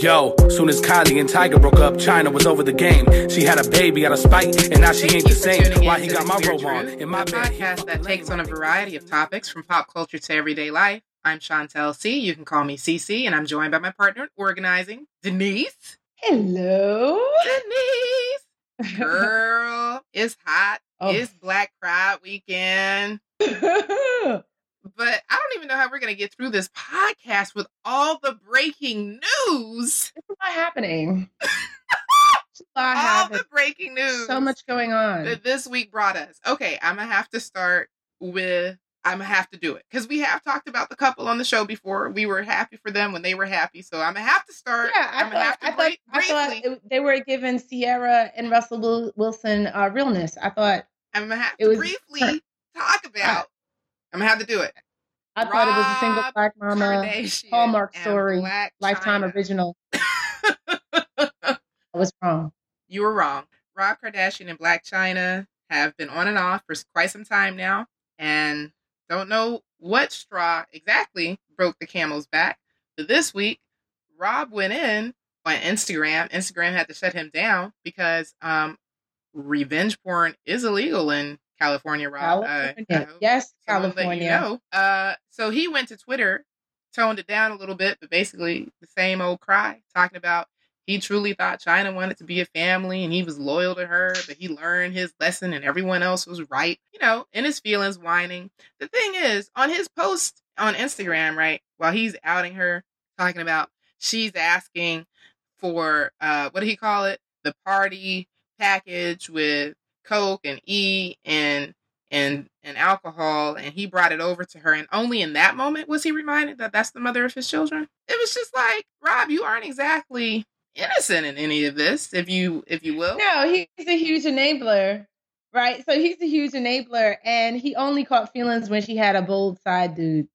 Yo, soon as Kylie and Tiger broke up, China was over the game. She had a baby out of spite, and now she ain't the same. Why he got my robe on in my bed? A podcast that takes on a variety of topics from pop culture to everyday life. I'm Chantel C. You can call me CC, and I'm joined by my partner in organizing, Denise. Hello. Denise. Girl, it's hot. It's Black Pride weekend. But I don't even know how we're going to get through this podcast with all the breaking news. It's a lot happening. The breaking news. So much going on. That this week brought us. Okay, I'm going to have to start with, I'm going to have to do it. Because we have talked about the couple on the show before. We were happy for them when they were happy. So I'm going to have to start. Yeah, I thought they were giving Sierra and Russell Wilson realness. I thought I'm going to have to briefly talk about. I'm going to have to do it. I thought it was a single Black mama Hallmark story, Lifetime original. I was wrong. You were wrong. Rob Kardashian and Blac Chyna have been on and off for quite some time now, and don't know what straw exactly broke the camel's back. But this week, Rob went in on Instagram. Instagram had to shut him down because revenge porn is illegal in California, Rob. Yes, California. So he went to Twitter, toned it down a little bit, but basically the same old cry, talking about he truly thought Chyna wanted to be a family and he was loyal to her, but he learned his lesson and everyone else was right, in his feelings, whining. The thing is, on his post on Instagram, right, while he's outing her, talking about she's asking for, what do he call it? The party package with Coke and E and alcohol, and he brought it over to her, and only in that moment was he reminded that that's the mother of his children. It was just like, Rob, you aren't exactly innocent in any of this, if you will. No, he's a huge enabler, right? So he's a huge enabler, and he only caught feelings when she had a bold side dude.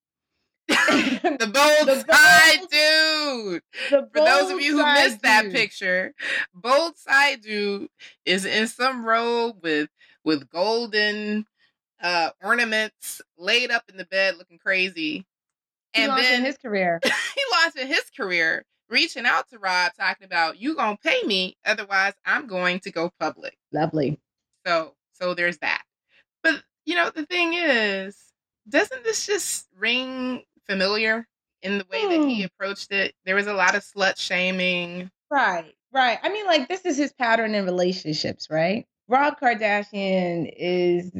The bold side dude. For those of you who missed that picture, bold side dude is in some robe with golden ornaments, laid up in the bed looking crazy. And then his career. He launched in his career, reaching out to Rob, talking about, you gonna pay me, otherwise I'm going to go public. Lovely. So there's that. But the thing is, doesn't this just ring familiar in the way that he approached it? There was a lot of slut shaming. Right. I mean, this is his pattern in relationships, right? Rob Kardashian is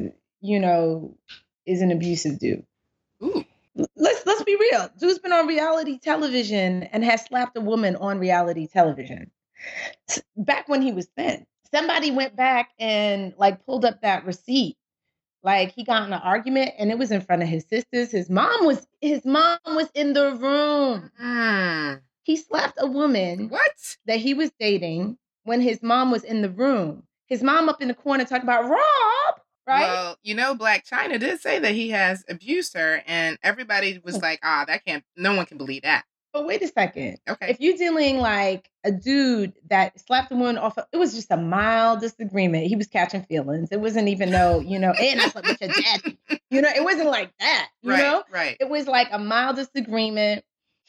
an abusive dude. Ooh. Let's be real. Dude's been on reality television and has slapped a woman on reality television. Back when he was thin. Somebody went back and pulled up that receipt. He got in an argument and it was in front of his sisters. His mom was in the room. Mm. He slapped a woman that he was dating when his mom was in the room. His mom up in the corner talking about Rob, right? Well, Blac Chyna did say that he has abused her, and everybody was like, no one can believe that. But wait a second. Okay. If you're dealing a dude that slapped a woman off, it was just a mild disagreement. He was catching feelings. It wasn't even and I slept with your daddy. It wasn't like that. You know? Right. It was a mild disagreement.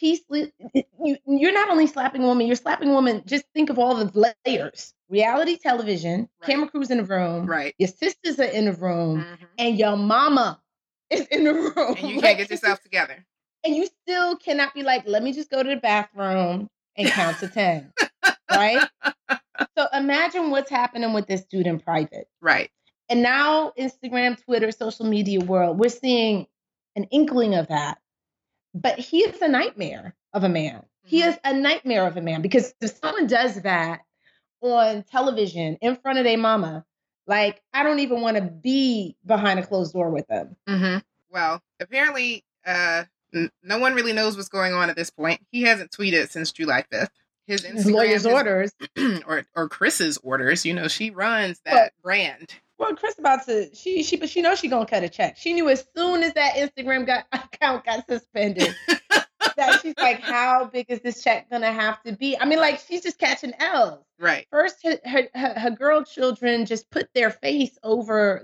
You're not only slapping a woman, you're slapping a woman. Just think of all the layers. Reality television, camera crews in the room. Right. Your sisters are in the room, and your mama is in the room. And you can't get yourself together. And you still cannot be let me just go to the bathroom and count to 10. Right? So imagine what's happening with this dude in private. Right. And now Instagram, Twitter, social media world, we're seeing an inkling of that. But he is a nightmare of a man. He is a nightmare of a man, because if someone does that on television in front of their mama, I don't even want to be behind a closed door with them. Mm-hmm. Well, apparently, no one really knows what's going on at this point. He hasn't tweeted since July 5th. His lawyer's orders. or Chris's orders. She runs that brand. Well, Chris but she knows she's going to cut a check. She knew as soon as that Instagram account got suspended that she's how big is this check going to have to be? I mean, she's just catching L's. Right. First, her girl children just put their face over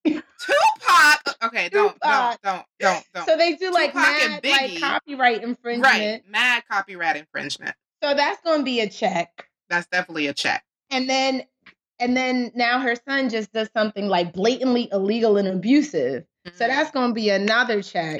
Tupac. Okay, don't. So they do Tupac mad copyright infringement. Right, mad copyright infringement. So that's going to be a check. That's definitely a check. And then now her son just does something like blatantly illegal and abusive. So that's going to be another check.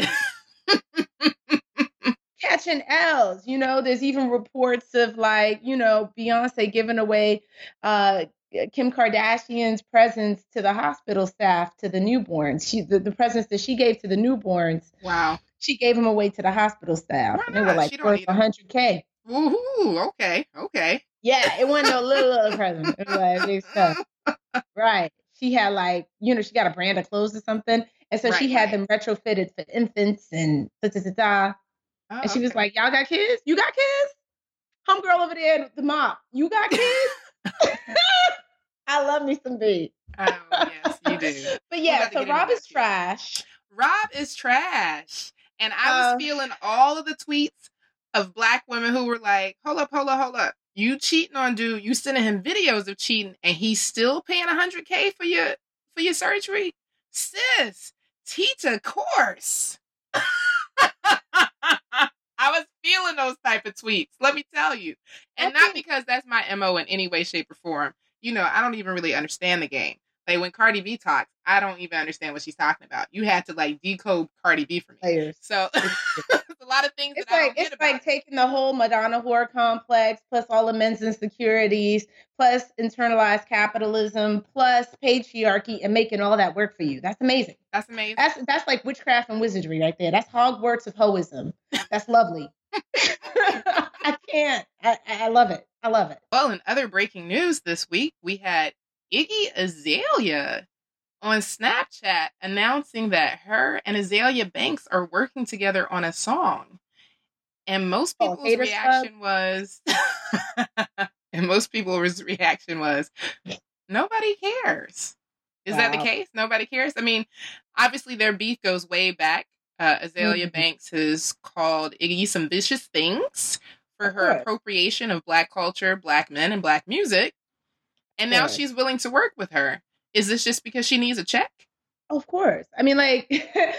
Catching L's, there's even reports of like, Beyonce giving away Kim Kardashian's presents to the hospital staff, to the newborns. The presents that she gave to the newborns. Wow. She gave them away to the hospital staff. And they were like worth $100K. Woohoo. Okay. Yeah, it wasn't no little present. It was like big stuff. Right. She had like, she got a brand of clothes or something. And so she had them retrofitted for infants and da-da-da-da. Oh, and she was like, y'all got kids? You got kids? Homegirl over there with the mop. You got kids? I love me some B. Oh, yes, you do. But yeah, so Rob is trash. Rob is trash. And I was feeling all of the tweets of Black women who were like, hold up. You cheating on dude. You sending him videos of cheating and he's still paying $100K for your surgery? Sis, teach a course. I was feeling those type of tweets, let me tell you. And not because that's my MO in any way, shape, or form. I don't even really understand the game. Like when Cardi B talks, I don't even understand what she's talking about. You had to like decode Cardi B for me. Players. So there's a lot of things that I don't get about. It's like taking the whole Madonna whore complex, plus all the men's insecurities, plus internalized capitalism, plus patriarchy, and making all that work for you. That's amazing. That's amazing. That's like witchcraft and wizardry right there. That's Hogwarts of hoism. That's lovely. I can't. I love it. I love it. Well, in other breaking news this week, we had Iggy Azalea on Snapchat announcing that her and Azalea Banks are working together on a song. And most people's reaction was nobody cares. Is that the case? Nobody cares? I mean, obviously their beef goes way back. Azalea Banks has called Iggy some vicious things for her appropriation of Black culture, Black men, and Black music. And now she's willing to work with her. Is this just because she needs a check? Of course. I mean, like,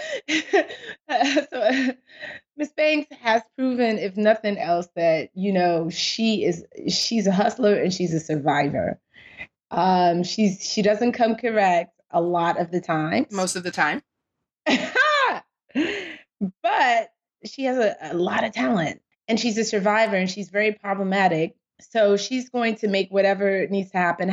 so Miss Banks has proven, if nothing else, that, she's a hustler and she's a survivor. She doesn't come correct a lot of the time. Most of the time. But she has a lot of talent and she's a survivor and she's very problematic. So she's going to make whatever needs to happen.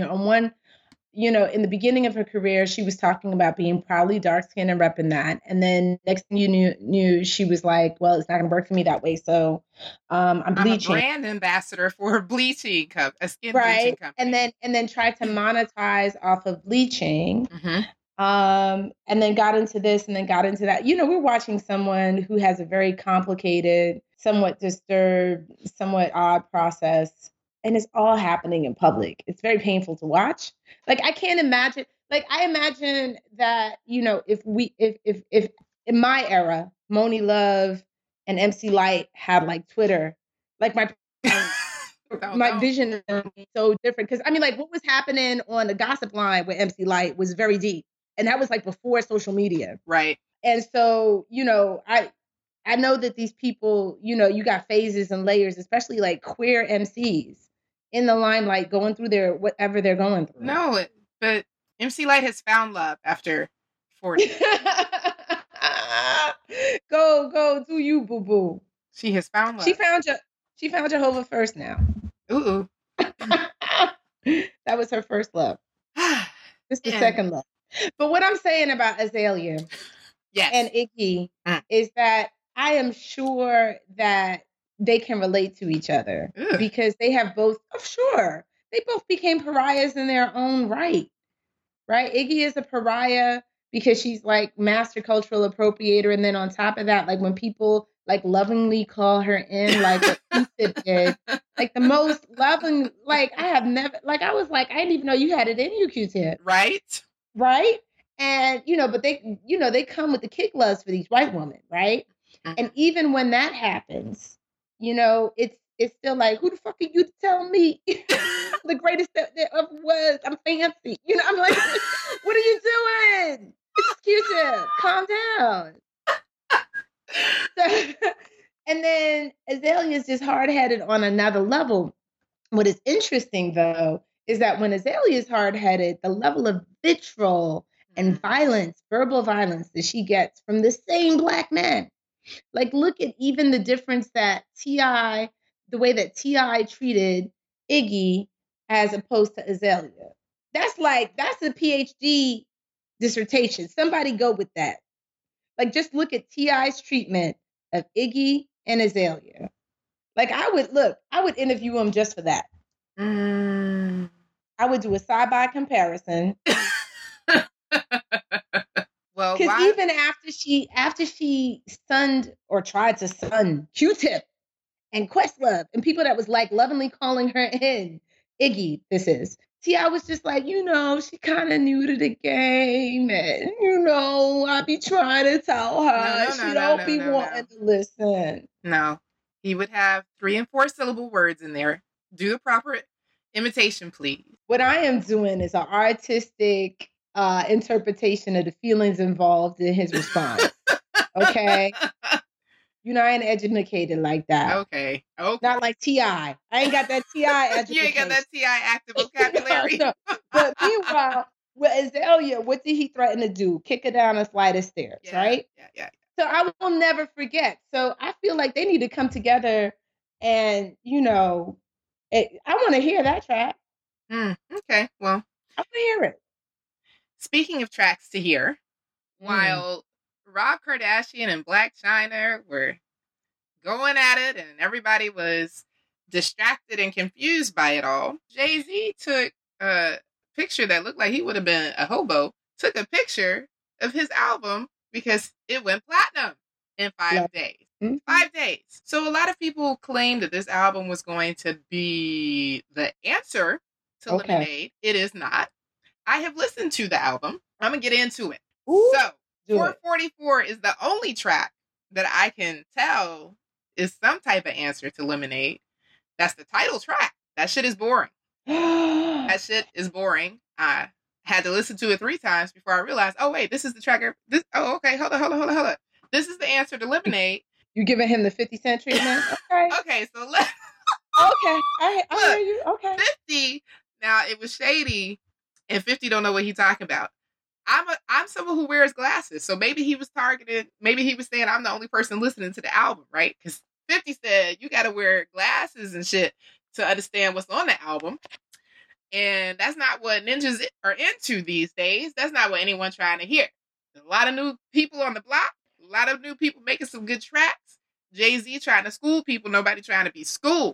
In the beginning of her career, she was talking about being proudly dark-skinned and repping that. And then next thing you knew, she was like, well, it's not going to work for me that way. So I'm bleaching. I'm a brand ambassador for bleaching, a skin bleaching company. And then tried to monetize off of bleaching. Mm-hmm. And then got into this and then got into that. We're watching someone who has a very complicated, somewhat disturbed, somewhat odd process. And it's all happening in public. It's very painful to watch. Like, I can't imagine, I imagine that, if in my era, Moni Love and MC Lyte had like Twitter, like my vision is so different. Cause what was happening on the gossip line with MC Lyte was very deep. And that was like before social media. Right. And so, I know that these people, you got phases and layers, especially like queer MCs in the limelight going through their whatever they're going through. No, but MC Lyte has found love after 40. Go do you, boo boo. She has found love. She found Jehovah first now. Ooh. That was her first love. This is the second love. But what I'm saying about Azalea and Iggy is that I am sure that they can relate to each other because they have both, they both became pariahs in their own right? Iggy is a pariah because she's like master cultural appropriator. And then on top of that, like when people like lovingly call her in, like what Q-Tip did, like the most loving, like I have never, like I was like, I didn't even know you had it in you, Q-Tip. Right? And, but they come with the kick gloves for these white women, right? Mm-hmm. And even when that happens, it's still like, who the fuck are you to tell me the greatest that there ever was? I'm fancy. I'm like, what are you doing? It's Q-Tip. Calm down. So, and then Azalea is just hard-headed on another level. What is interesting, though, is that when Azalea is hard-headed, the level of vitriol and violence, verbal violence that she gets from the same Black men. Like, look at even the difference that T.I., the way that T.I. treated Iggy as opposed to Azalea. That's a PhD dissertation. Somebody go with that. Like, just look at T.I.'s treatment of Iggy and Azalea. Like, I would interview him just for that. I would do a side-by comparison. Well, because even after she sunned or tried to sun Q-Tip and Questlove and people that was like lovingly calling her in, Iggy, this is. T.I. was just like, she kind of new to the game, and I be trying to tell her she don't be wanting to listen. No, he would have 3 and 4 syllable words in there. Do the proper imitation, please. What I am doing is an artistic interpretation of the feelings involved in his response. Okay. I ain't educated like that. Okay. Not like T.I. I ain't got that T.I. education. You ain't got that T.I. active vocabulary. No. But meanwhile, with Azalea, what did he threaten to do? Kick her down a flight of stairs, right? Yeah. So I will never forget. So I feel like they need to come together and, I want to hear that track. Okay, well. I want to hear it. Speaking of tracks to hear, while Rob Kardashian and Blac Chyna were going at it and everybody was distracted and confused by it all, Jay-Z took a picture that looked like he would have been a hobo, took a picture of his album because it went platinum in 5 days. 5 days. So a lot of people claim that this album was going to be the answer to Lemonade. It is not. I have listened to the album. I'm going to get into it. Ooh, so 444 is the only track that I can tell is some type of answer to Lemonade. That's the title track. That shit is boring. That shit is boring. I had to listen to it 3 times before I realized, oh, wait, this is the track. Okay, hold on. This is the answer to Lemonade. You giving him the 50 Cent treatment? Okay. Okay, so let's... Okay, I hear you. Okay. 50, now it was shady, and 50 don't know what he's talking about. I'm someone who wears glasses, so maybe he was targeted. Maybe he was saying I'm the only person listening to the album, right? Because 50 said you got to wear glasses and shit to understand what's on the album, and that's not what ninjas are into these days. That's not what anyone's trying to hear. There's a lot of new people on the block, a lot of new people making some good tracks. Jay-Z trying to school people, nobody trying to be schooled.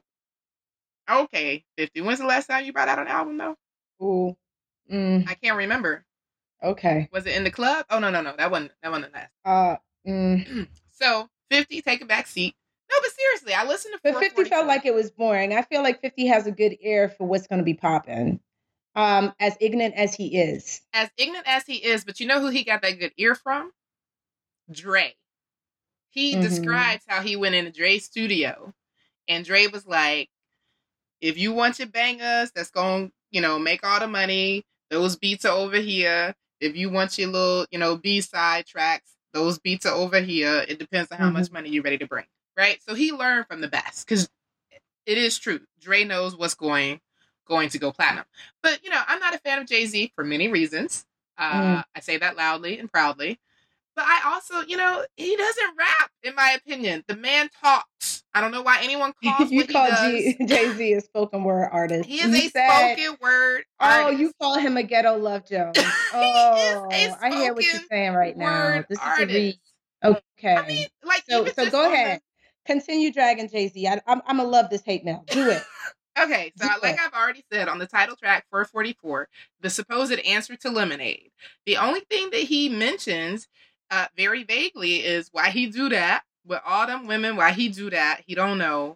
Okay, 50. When's the last time you brought out an album, though? Ooh. I can't remember. Okay. Was it in the club? Oh, no. That wasn't the last. So, 50, take a back seat. No, but seriously, I listened to 444. But 50 felt like it was boring. I feel like 50 has a good ear for what's going to be popping. As ignorant as he is. As ignorant as he is, but you know who he got that good ear from? Dre. He describes how he went into Dre's studio, and Dre was like, if you want your bangers that's going to, make all the money, those beats are over here. If you want your little, B-side tracks, those beats are over here. It depends on how much money you're ready to bring, right? So he learned from the best, because it is true. Dre knows what's going to go platinum. But, I'm not a fan of Jay-Z for many reasons. I say that loudly and proudly. But I also, he doesn't rap, in my opinion. The man talks. I don't know why anyone calls you what call he does. Jay-Z a spoken word artist. He is spoken word artist. Oh, you call him a ghetto Love Jones. Oh, I hear what you're saying right now. This is a read. Okay. I mean, so go ahead. Continue dragging Jay-Z. I'm going to love this hate mail. Do it. Okay, so I've already said on the title track 444, the supposed answer to Lemonade. The only thing that he mentions very vaguely is why he do that with all them women. Why he do that, he don't know.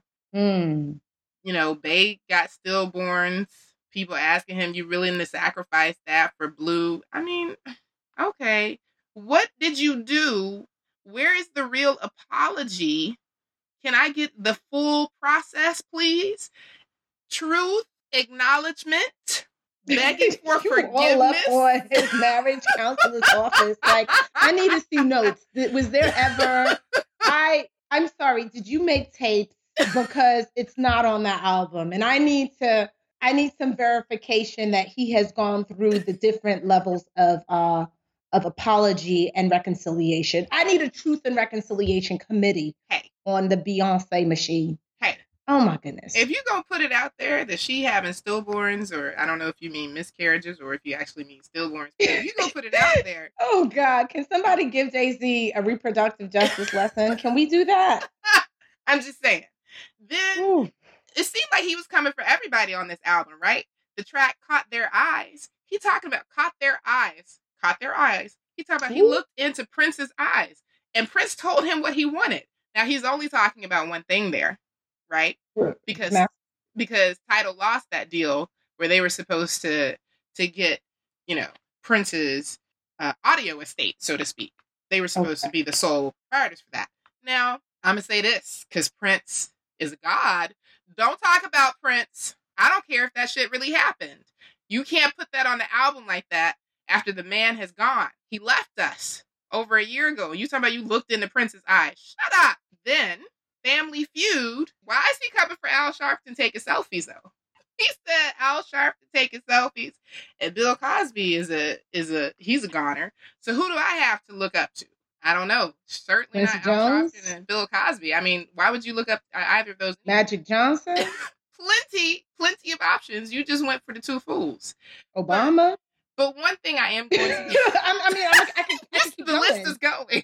Bae got stillborns. People asking him, you willing to sacrifice that for Blue? I mean, okay. What did you do? Where is the real apology? Can I get the full process, please? Truth, acknowledgement, begging for forgiveness. All up on his marriage counselor's office. Like, I need to see notes. Was there ever? I'm sorry. Did you make tapes because it's not on that album. And I need some verification that he has gone through the different levels of apology and reconciliation. I need a truth and reconciliation committee on the Beyonce machine. Hey. Oh my goodness. If you're going to put it out there that she having stillborns, or I don't know if you mean miscarriages or if you actually mean stillborns, but if you're going to put it out there. Oh God, can somebody give Jay-Z a reproductive justice lesson? Can we do that? I'm just saying. Then it seemed like he was coming for everybody on this album, right? The track Caught Their Eyes. He talking about caught their eyes. He talking about he looked into Prince's eyes and Prince told him what he wanted. Now he's only talking about one thing there. Right? Because Tidal lost that deal where they were supposed to get, Prince's audio estate, so to speak. They were supposed to be the sole proprietors for that. Now, I'm going to say this, because Prince is a god. Don't talk about Prince. I don't care if that shit really happened. You can't put that on the album like that after the man has gone. He left us over a year ago. You talking about you looked into Prince's eyes. Shut up. Then Family Feud. Why is he coming for Al Sharpton taking selfies though? He said Al Sharpton taking selfies, and Bill Cosby he's a goner. So who do I have to look up to? I don't know. Certainly not Al Sharpton and Bill Cosby. I mean, why would you look up either of those? Magic Johnson. plenty of options. You just went for the two fools. Obama. But one thing I am going to. I can keep the going. list is going.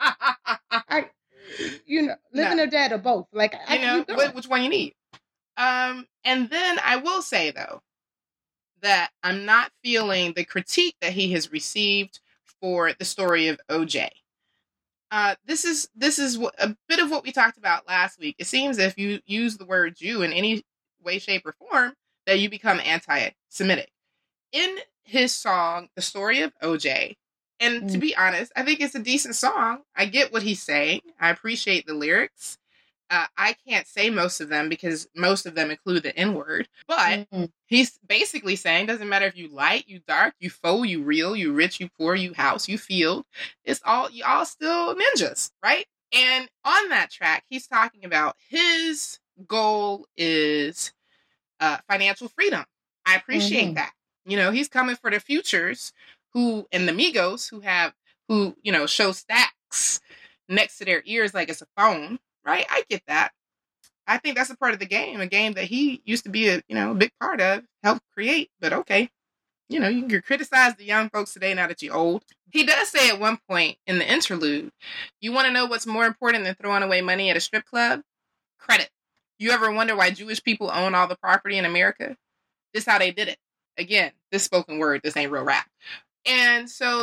Living or dead or both. Like, which one you need. And then I will say though that I'm not feeling the critique that he has received for the story of OJ. This is a bit of what we talked about last week. It seems if you use the word Jew in any way, shape, or form, that you become anti-Semitic. In his song, The Story of OJ, and to be honest, I think it's a decent song. I get what he's saying. I appreciate the lyrics. I can't say most of them because most of them include the N-word. But he's basically saying, doesn't matter if you light, you dark, you faux, you real, you rich, you poor, you house, you field. It's all, you all still ninjas, right? And on that track, he's talking about his goal is financial freedom. I appreciate that. He's coming for the Futures and the Migos who show stacks next to their ears like it's a phone, right? I get that. I think that's a part of the game, a game that he used to be a big part of, helped create, but okay. You can criticize the young folks today now that you're old. He does say at one point in the interlude, you want to know what's more important than throwing away money at a strip club? Credit. You ever wonder why Jewish people own all the property in America? This is how they did it. Again, this spoken word, this ain't real rap. And so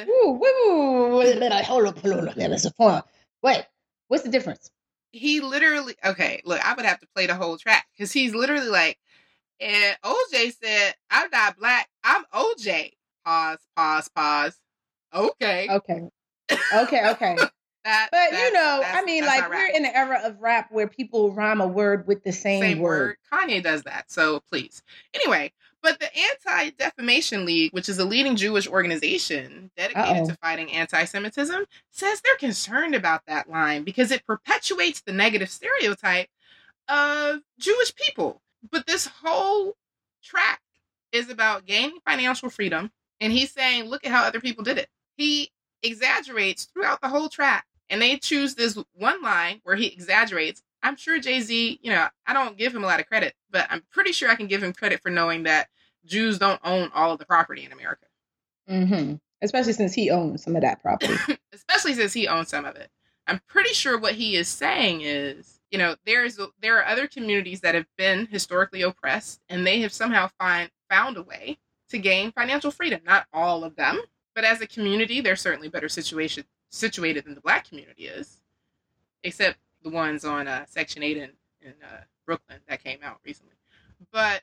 hold on. Wait, what's the difference? He literally, okay, look, I would have to play the whole track because he's literally like, and OJ said, I'm not black, I'm OJ. Pause. Okay. We're in an era of rap where people rhyme a word with the same word. Kanye does that, so please. Anyway, but the Anti-Defamation League, which is a leading Jewish organization dedicated to fighting anti-Semitism, says they're concerned about that line because it perpetuates the negative stereotype of Jewish people. But this whole track is about gaining financial freedom, and he's saying, look at how other people did it. He exaggerates throughout the whole track, and they choose this one line where he exaggerates. I'm sure Jay-Z, I don't give him a lot of credit, but I'm pretty sure I can give him credit for knowing that Jews don't own all of the property in America. Mm-hmm. Especially since he owns some of that property. I'm pretty sure what he is saying is, there are other communities that have been historically oppressed, and they have somehow found a way to gain financial freedom. Not all of them, but as a community, they're certainly better situated than the Black community is, except the ones on Section 8 in Brooklyn that came out recently. But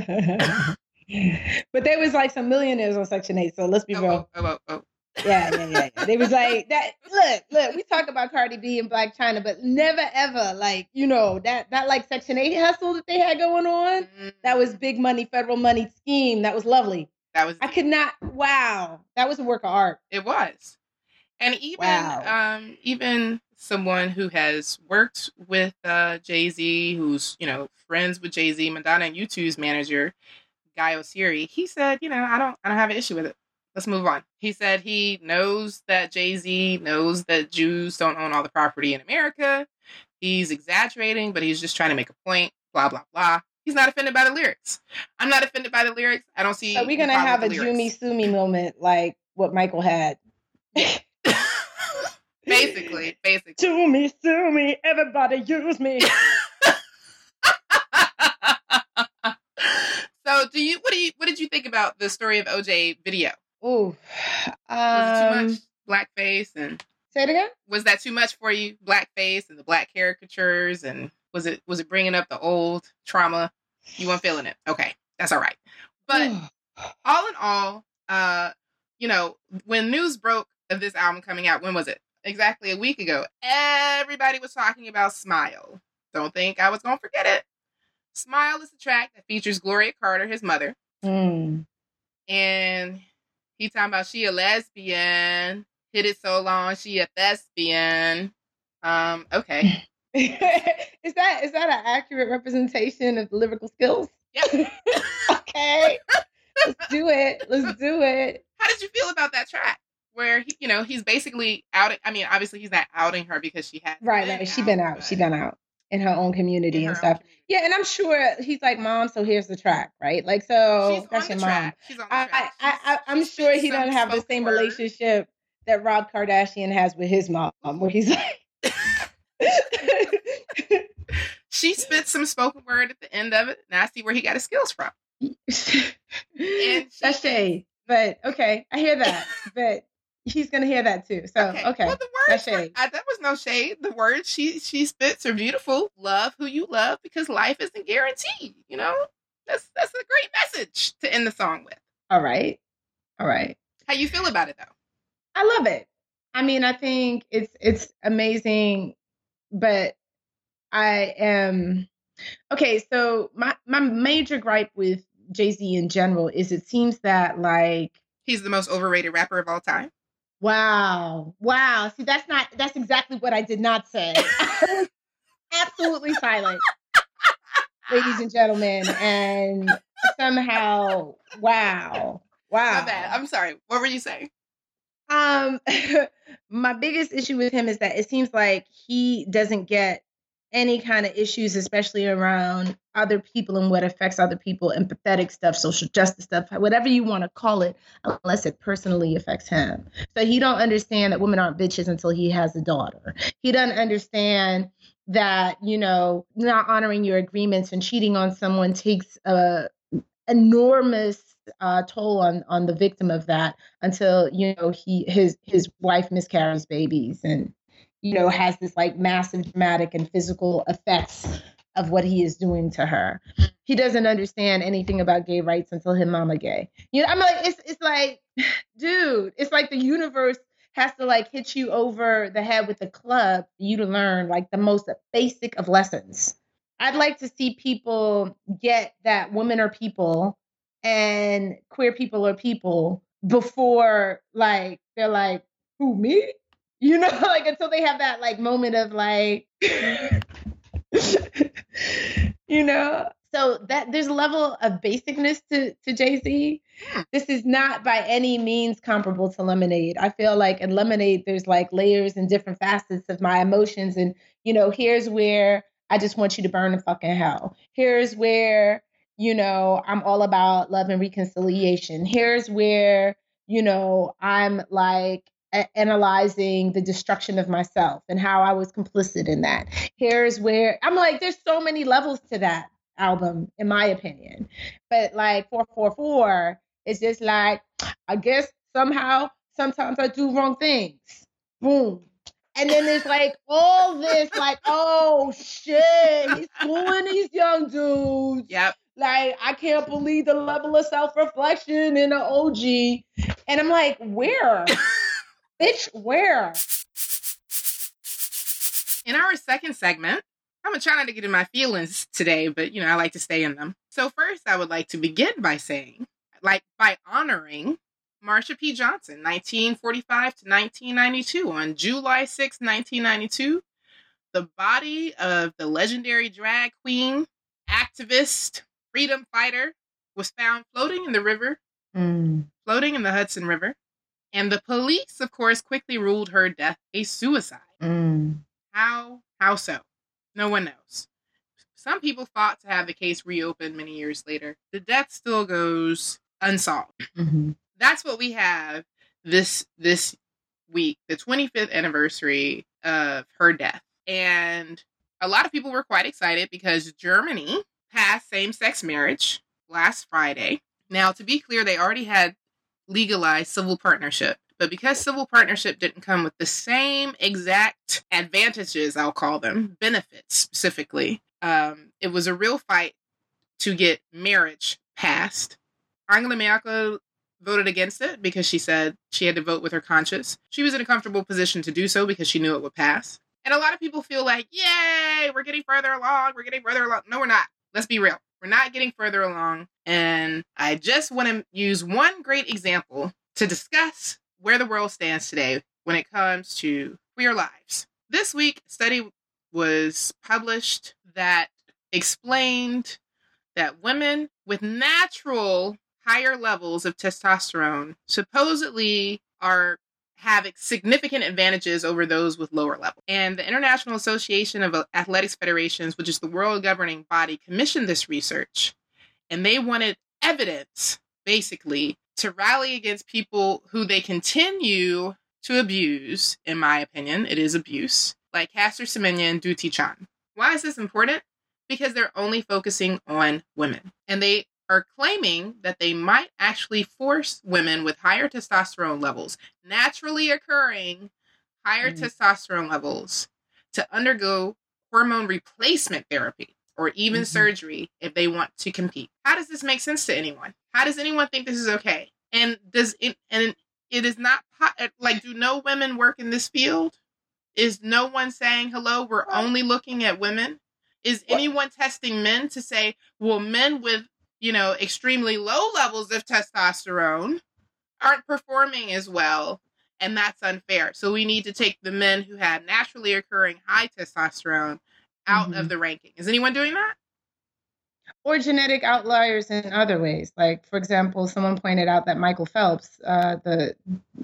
but there was like some millionaires on Section 8, so let's be real. Yeah. They was like that. Look, we talk about Cardi B and Black China, but never ever that like Section 8 hustle that they had going on. Mm-hmm. That was big money, federal money scheme. That was lovely. That was a work of art. It was. And even someone who has worked with Jay-Z, who's, friends with Jay-Z, Madonna and U2's manager, Guy Osiri, he said, I don't have an issue with it. Let's move on. He said he knows that Jay-Z knows that Jews don't own all the property in America. He's exaggerating, but he's just trying to make a point, blah, blah, blah. He's not offended by the lyrics. I'm not offended by the lyrics. I don't see. So we're going to have a Jumi Sumi moment like what Michael had. Basically. Jumi Sumi, everybody use me. So what did you think about the Story of OJ video? Ooh. Was it too much blackface and say it again? Was that too much for you? Blackface and the black caricatures, and was it bringing up the old trauma? You weren't feeling it. Okay, that's all right. But all in all, when news broke of this album coming out, when was it? Exactly a week ago. Everybody was talking about Smile. Don't think I was gonna forget it. Smile is the track that features Gloria Carter, his mother. And he talking about she a lesbian. Hit it so long, she a thespian. Okay. Is that an accurate representation of the lyrical skills? Yeah. Okay. Let's do it. How did you feel about that track? Where he's basically outing. I mean, obviously he's not outing her because she has right. She been out in her own community and stuff. Yeah, and I'm sure he's like, Mom, so here's the track, right? Like, so that's your mom. She's on the track. I'm sure he doesn't have the same relationship that Rob Kardashian has with his mom, where he's like. She spit some spoken word at the end of it, and I see where he got his skills from. That's shade, but okay, I hear that, but he's gonna hear that too. So okay. Well, the words that was no shade. The words she spits are beautiful. Love who you love because life isn't guaranteed. That's a great message to end the song with. All right. How you feel about it though? I love it. I mean, I think it's amazing, but I am okay. So my major gripe with Jay-Z in general is it seems that like he's the most overrated rapper of all time. Wow. See, that's exactly what I did not say. I was absolutely silent, ladies and gentlemen, and somehow, wow. My bad. I'm sorry. What were you saying? My biggest issue with him is that it seems like he doesn't get any kind of issues, especially around other people and what affects other people, empathetic stuff, social justice stuff, whatever you want to call it, unless it personally affects him. So he don't understand that women aren't bitches until he has a daughter. He doesn't understand that, not honoring your agreements and cheating on someone takes a enormous toll on the victim of that until his wife miscarries babies and has this like massive dramatic and physical effects of what he is doing to her. He doesn't understand anything about gay rights until his mama gay. I'm like, it's like, dude, it's like the universe has to like hit you over the head with a club for you to learn like the most basic of lessons. I'd like to see people get that women are people and queer people are people before like they're like, who, me? Like until they have that like moment of like, so that there's a level of basicness to Jay-Z. This is not by any means comparable to Lemonade. I feel like in Lemonade, there's like layers and different facets of my emotions. And, here's where I just want you to burn in fucking hell. Here's where, I'm all about love and reconciliation. Here's where, I'm like, analyzing the destruction of myself and how I was complicit in that. Here's where I'm like, there's so many levels to that album, in my opinion. But like 444 is just like, I guess sometimes I do wrong things. Boom. And then there's like all this, like, oh shit, he's fooling these young dudes. Yep. Like, I can't believe the level of self-reflection in an OG. And I'm like, where? Bitch, where? In our second segment, I'm trying not to get in my feelings today, but, I like to stay in them. So first, I would like to begin by saying, by honoring Marsha P. Johnson, 1945 to 1992. On July 6, 1992, the body of the legendary drag queen, activist, freedom fighter was found floating in the river, floating in the Hudson River. And the police, of course, quickly ruled her death a suicide. How so? No one knows. Some people fought to have the case reopened many years later. The death still goes unsolved. That's what we have this week, the 25th anniversary of her death. And a lot of people were quite excited because Germany passed same-sex marriage last Friday. Now, to be clear, they already had legalized civil partnership. But because civil partnership didn't come with the same exact advantages, I'll call them, benefits specifically, it was a real fight to get marriage passed. Angela Merkel voted against it because she said she had to vote with her conscience. She was in a comfortable position to do so because she knew it would pass. And a lot of people feel like, yay, we're getting further along. No, we're not. Let's be real. We're not getting further along. And I just want to use one great example to discuss where the world stands today when it comes to queer lives. This week, a study was published that explained that women with natural higher levels of testosterone supposedly have significant advantages over those with lower levels. And the International Association of Athletics Federations, which is the world governing body, commissioned this research. And they wanted evidence, basically, to rally against people who they continue to abuse. In my opinion, it is abuse, like Caster Semenya and Dutee Chand. Why is this important? Because they're only focusing on women. And they are claiming that they might actually force women with higher testosterone levels, naturally occurring higher testosterone levels, to undergo hormone replacement therapy or even surgery if they want to compete. How does this make sense to anyone? How does anyone think this is okay? And it is not like, do no women work in this field? Is no one saying, hello, we're only looking at women? Is anyone testing men to say, well, men with, extremely low levels of testosterone aren't performing as well, and that's unfair. So we need to take the men who have naturally occurring high testosterone out of the ranking. Is anyone doing that? Or genetic outliers in other ways. Like, for example, someone pointed out that Michael Phelps, the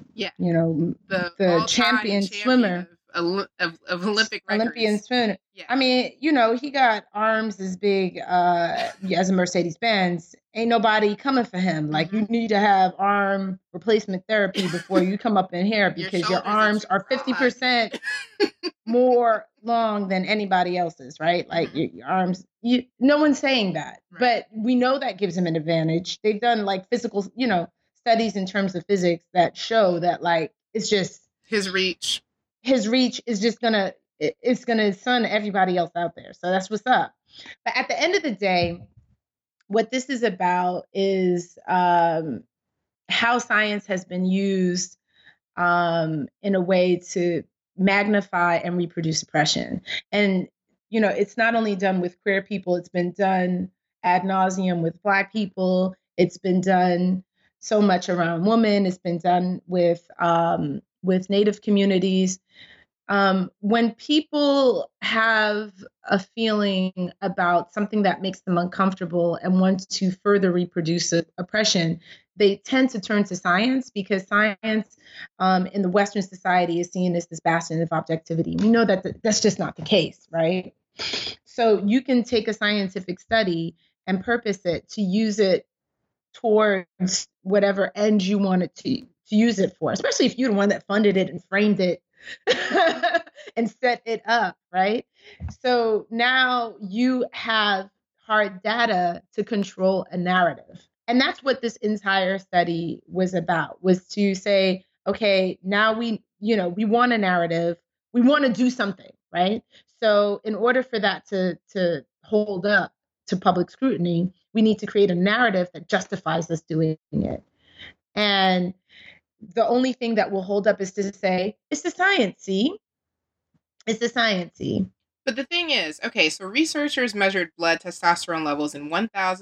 champion swimmer, of Olympic records. Olympian swimmer. Yeah. I mean, he got arms as big as a Mercedes-Benz. Ain't nobody coming for him. Like, you need to have arm replacement therapy before you come up in here because your arms are 50% more long than anybody else's, right? Like, your arms, no one's saying that. Right. But we know that gives him an advantage. They've done, like, physical, studies in terms of physics that show that, like, it's just... His reach is just it's gonna sun everybody else out there. So that's what's up. But at the end of the day, what this is about is how science has been used in a way to magnify and reproduce oppression. And, it's not only done with queer people, it's been done ad nauseum with Black people. It's been done so much around women. It's been done with Native communities. When people have a feeling about something that makes them uncomfortable and want to further reproduce oppression, they tend to turn to science because science in the Western society is seen as this bastion of objectivity. We know that that's just not the case, right? So you can take a scientific study and purpose it to use it towards whatever end you want it to use it for, especially if you're the one that funded it and framed it and set it up, right? So now you have hard data to control a narrative. And that's what this entire study was about, was to say, okay, now we want a narrative. We want to do something, right? So in order for that to hold up to public scrutiny, we need to create a narrative that justifies us doing it. And the only thing that will hold up is to say, it's the science, see? It's the science, see? But the thing is, okay, so researchers measured blood testosterone levels in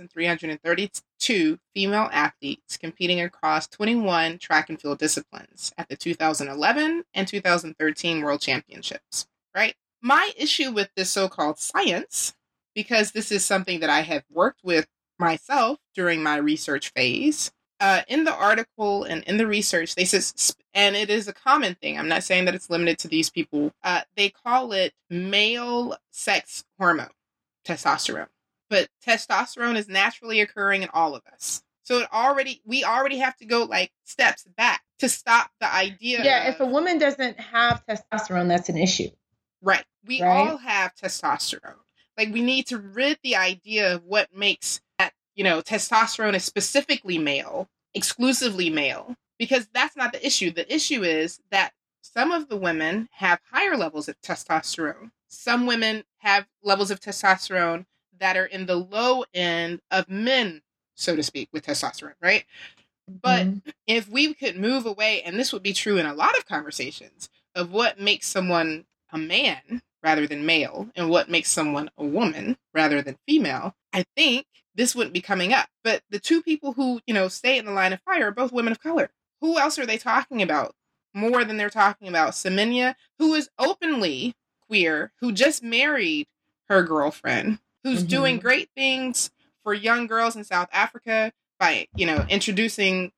1,332 female athletes competing across 21 track and field disciplines at the 2011 and 2013 World Championships, right? My issue with this so-called science, because this is something that I have worked with myself during my research phase, in the article and in the research, they says, and it is a common thing. I'm not saying that it's limited to these people. They call it male sex hormone, testosterone. But testosterone is naturally occurring in all of us. So we already have to go like steps back to stop the idea. Yeah, if a woman doesn't have testosterone, that's an issue. Right. We all have testosterone. Like, we need to rid the idea of what makes that, testosterone is specifically male, exclusively male, because that's not the issue. The issue is that some of the women have higher levels of testosterone. Some women have levels of testosterone that are in the low end of men, so to speak, with testosterone, right? But if we could move away, and this would be true in a lot of conversations, of what makes someone a man rather than male, and what makes someone a woman rather than female, I think this wouldn't be coming up. But the two people who, stay in the line of fire are both women of color. Who else are they talking about more than they're talking about Semenya, who is openly queer, who just married her girlfriend, who's doing great things for young girls in South Africa by, introducing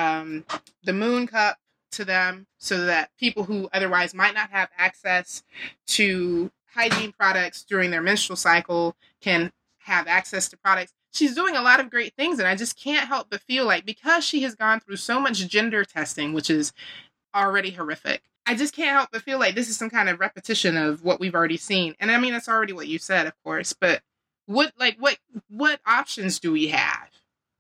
the Moon Cup to them so that people who otherwise might not have access to hygiene products during their menstrual cycle can have access to products. She's doing a lot of great things, and I just can't help but feel like, because she has gone through so much gender testing, which is already horrific, I just can't help but feel like this is some kind of repetition of what we've already seen. And I mean, that's already what you said, of course, but what options do we have?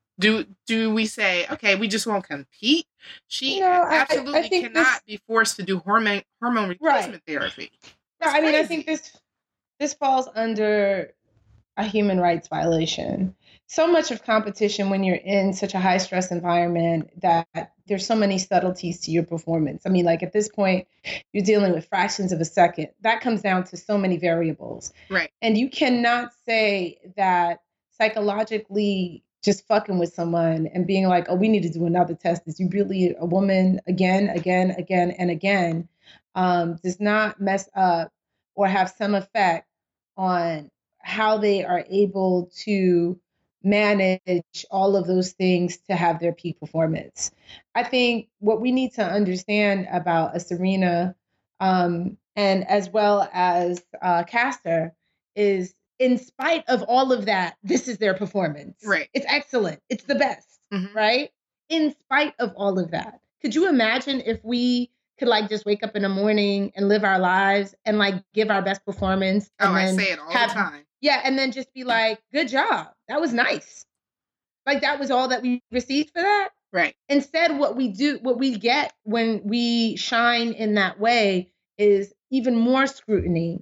Do we say, okay, we just won't compete? She absolutely cannot be forced to do hormone replacement therapy. No, I mean, I think this falls under a human rights violation. So much of competition when you're in such a high stress environment that there's so many subtleties to your performance. I mean, like at this point, you're dealing with fractions of a second. That comes down to so many variables. Right. And you cannot say that psychologically just fucking with someone and being like, oh, we need to do another test. Is you really a woman again, and again, does not mess up or have some effect on how they are able to manage all of those things to have their peak performance. I think what we need to understand about a Serena and as well as Caster is, in spite of all of that, this is their performance. Right. It's excellent. It's the best, right? In spite of all of that. Could you imagine if we could like just wake up in the morning and live our lives and like give our best performance? And I say it all the time. Yeah, and then just be like, good job. That was nice. Like that was all that we received for that? Right. Instead, what we get when we shine in that way is even more scrutiny.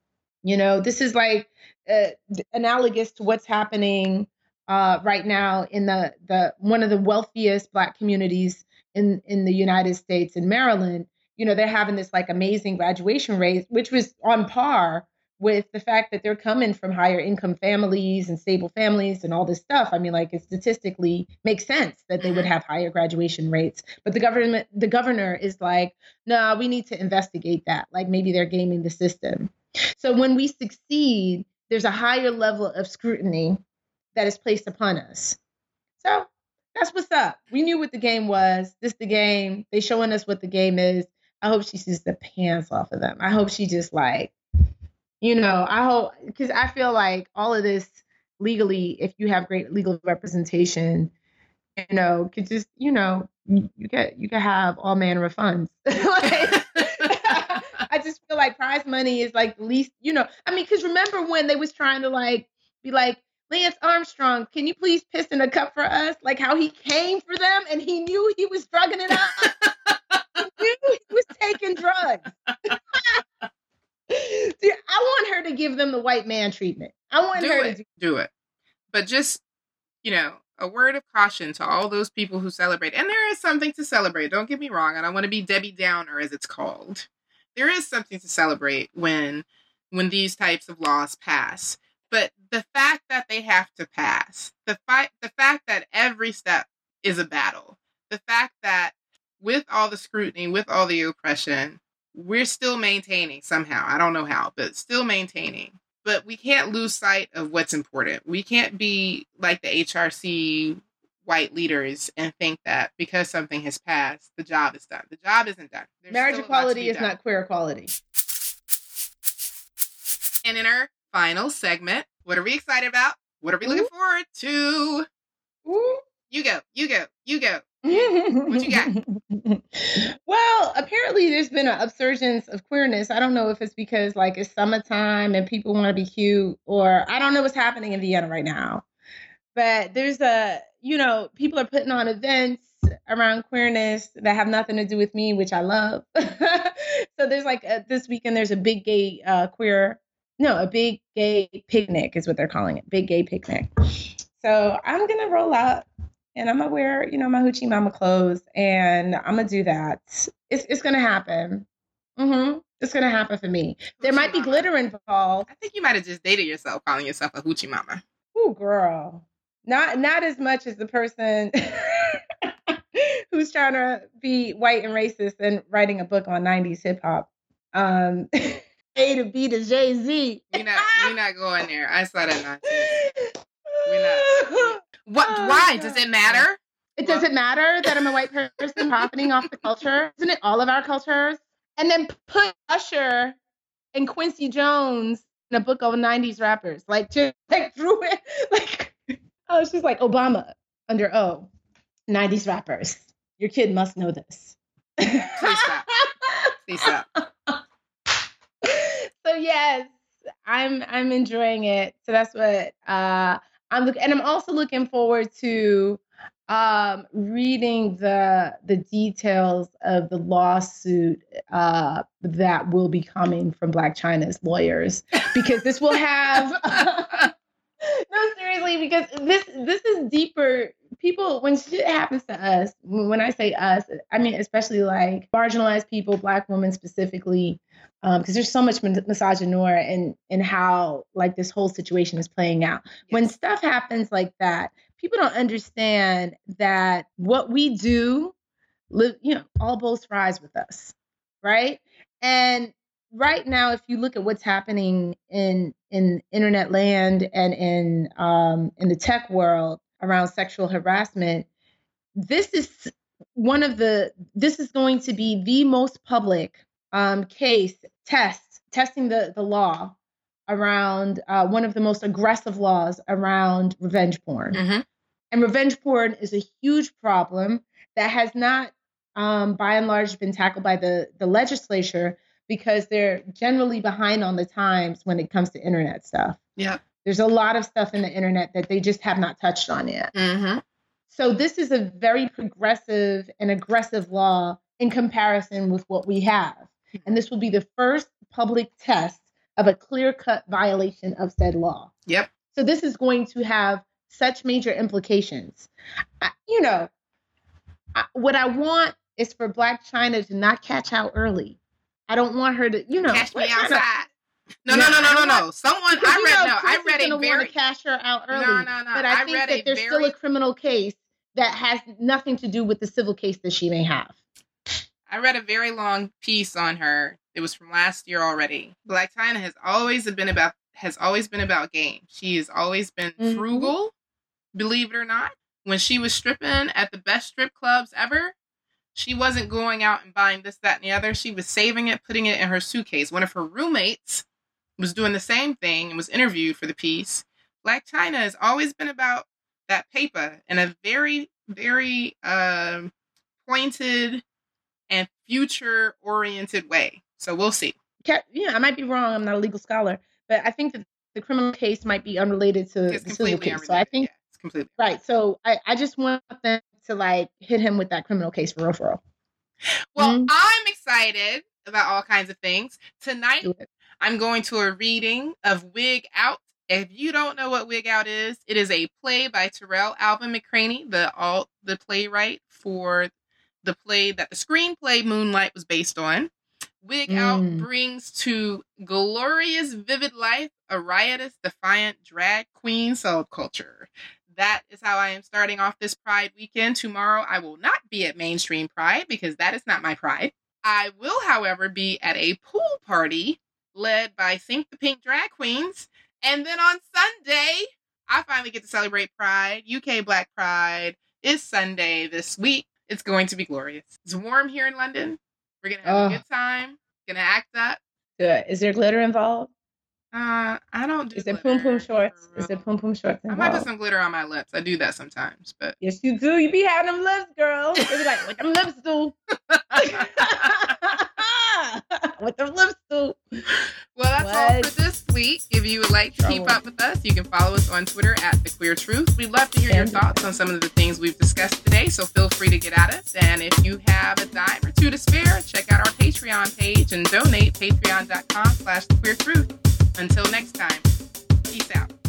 This is like analogous to what's happening right now in the one of the wealthiest Black communities in the United States, in Maryland. They're having this like amazing graduation rate, which was on par with the fact that they're coming from higher income families and stable families and all this stuff. I mean, like it statistically makes sense that they would have higher graduation rates. But the governor is like, no, we need to investigate that. Like maybe they're gaming the system. So when we succeed, there's a higher level of scrutiny that is placed upon us. So that's what's up. We knew what the game was. This the game. They showing us what the game is. I hope she sees the pants off of them. I hope she just like, I hope, because I feel like all of this legally, if you have great legal representation, could just, you can have all manner of funds. I just feel like prize money is like the least, because remember when they was trying to like be like, Lance Armstrong, can you please piss in a cup for us? Like how he came for them and he knew he was drugging it up. He knew he was taking drugs. Dude, I want her to give them the white man treatment. I want her to do it. But just, a word of caution to all those people who celebrate. And there is something to celebrate. Don't get me wrong. I don't want to be Debbie Downer, as it's called. There is something to celebrate when when these types of laws pass. But the fact that they have to pass, the fact that every step is a battle, the fact that with all the scrutiny, with all the oppression, we're still maintaining somehow. I don't know how, but still maintaining. But we can't lose sight of what's important. We can't be like the HRC white leaders and think that because something has passed, the job is done. The job isn't done. Marriage equality is not queer equality. And in our final segment, what are we excited about? What are we looking forward to? Ooh. You go. What you got? Well, apparently there's been an upsurgence of queerness. I don't know if it's because like it's summertime and people want to be cute, or I don't know what's happening in Vienna right now. But there's people are putting on events around queerness that have nothing to do with me, which I love. So there's like this weekend, there's a big gay a big gay picnic is what they're calling it. Big gay picnic. So I'm going to roll out and I'm going to wear, my hoochie mama clothes and I'm going to do that. It's going to happen. It's going to happen for me. There might be glitter involved. I think you might have just dated yourself calling yourself a hoochie mama. Ooh, girl. Not as much as the person who's trying to be white and racist and writing a book on 90s hip hop. A to B to Jay-Z. We're not going there. I saw that nonsense. We're not. What? Why? Does it matter? It doesn't matter that I'm a white person profiting off the culture. Isn't it all of our cultures? And then put Usher and Quincy Jones in a book of 90s rappers. Like, just like threw it. Like, oh, it's just like Obama under O. 90s rappers. Your kid must know this. Please stop. Please stop. So yes, I'm enjoying it. So that's what I'm looking, and I'm also looking forward to reading the details of the lawsuit that will be coming from Blac Chyna's lawyers, because this will have no, seriously, because this is deeper. People, when shit happens to us, when I say us, I mean especially like marginalized people, Black women specifically, because there's so much misogynoir in how like this whole situation is playing out. Yes. When stuff happens like that, people don't understand that what we do, all boats rise with us, right? And right now, if you look at what's happening in internet land and in the tech world around sexual harassment, this is going to be the most public testing the law around one of the most aggressive laws around revenge porn. Mm-hmm. And revenge porn is a huge problem that has not, by and large, been tackled by the legislature, because they're generally behind on the times when it comes to internet stuff. Yeah. There's a lot of stuff in the internet that they just have not touched on yet. Mm-hmm. So this is a very progressive and aggressive law in comparison with what we have. And this will be the first public test of a clear-cut violation of said law. Yep. So this is going to have such major implications. What I want is for Blac Chyna to not catch out early. I don't want her to, catch me outside. No. Someone I read a very cash her out early. No. But I think that there's still a criminal case that has nothing to do with the civil case that she may have. I read a very long piece on her. It was from last year already. Blac Chyna has always been about game. She has always been frugal, believe it or not. When she was stripping at the best strip clubs ever, she wasn't going out and buying this, that, and the other. She was saving it, putting it in her suitcase. One of her roommates was doing the same thing and was interviewed for the piece. Blac Chyna has always been about that paper in a very, very pointed and future-oriented way. So we'll see. Yeah, I might be wrong. I'm not a legal scholar. But I think that the criminal case might be unrelated to the civil case. Unrelated. So I think it's completely right. So I just want them to like hit him with that criminal case for real. Well, I'm excited about all kinds of things. Tonight, I'm going to a reading of Wig Out. If you don't know what Wig Out is, it is a play by Terrell Alvin McCraney, the playwright for the play that the screenplay Moonlight was based on. Wig Out brings to glorious, vivid life a riotous, defiant drag queen subculture. That is how I am starting off this Pride weekend. Tomorrow, I will not be at Mainstream Pride because that is not my pride. I will, however, be at a pool party led by Sync the Pink drag queens. And then on Sunday, I finally get to celebrate Pride. UK Black Pride is Sunday this week. It's going to be glorious. It's warm here in London. We're going to have a good time. Going to act up. Good. Is there glitter involved? I don't do. Is it poom poom shorts? Is it poom poom shorts involved? I might put some glitter on my lips. I do that sometimes, but yes, you do. You be having them lips, girl. They be like, what them lips do? What them lips do? Well, that's all for this week. If you would like to keep up with us, you can follow us on Twitter at The Queer Truth. We'd love to hear your thoughts on some of the things we've discussed today, so feel free to get at us. And if you have a dime or two to spare, check out our Patreon page and donate patreon.com/thequeertruth. Until next time, peace out.